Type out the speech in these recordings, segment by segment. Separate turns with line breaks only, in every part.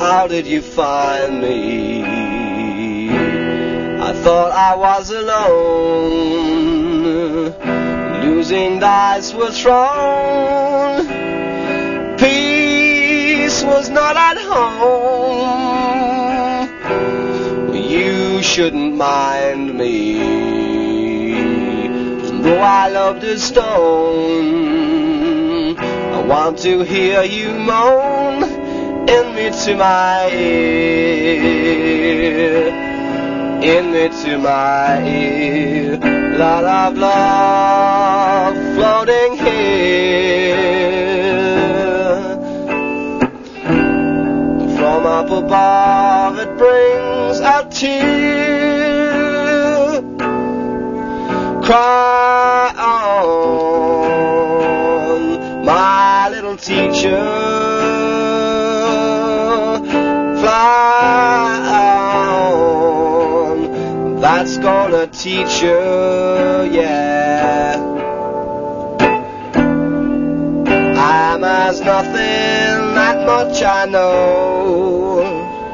how did you find me? I thought I was alone, losing dice were thrown. Peace was not at home. You shouldn't mind me, though I loved a stone. I want to hear you moan in me to my ear, in me to my ear. Lot of love floating here from up above. It brings a tear. Cry on, my little teacher. Fly on, that's gonna teach you, yeah. I'm as nothing, that much I know.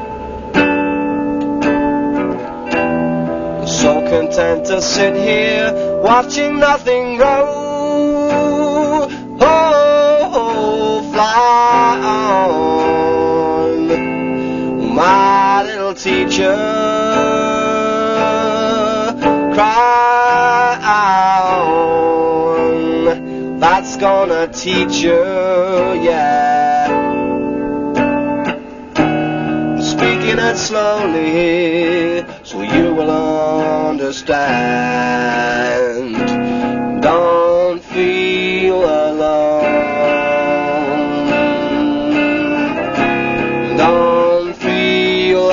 So content to sit here, watching nothing grow. Oh, fly on, my little teacher. Cry on, that's gonna teach you, yeah. Speaking it slowly, so you will understand. Don't feel alone. Don't feel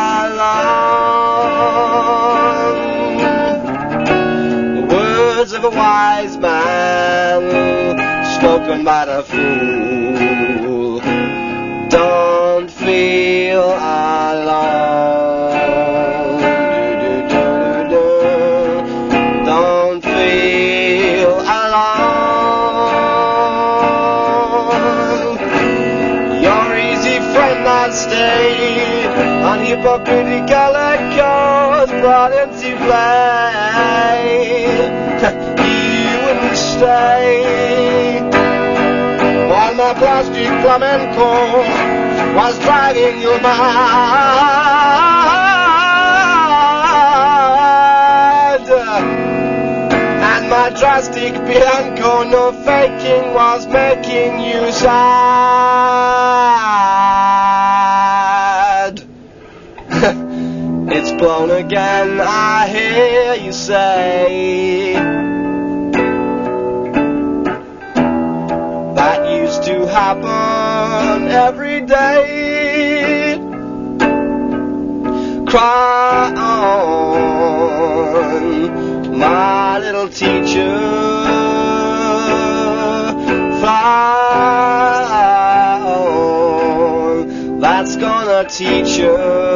alone. The words of a wise man, spoken by the fool. Don't feel alone. Don't feel alone. Your easy friend that stayed on hypocritical accords brought into play. You wouldn't stay while my plastic flamenco was driving your mad, and my drastic Bianco, no faking, was making you sad. It's blown again, I hear you say. That used to happen every day. Cry on, my little teacher. Fly on, that's gonna teach you.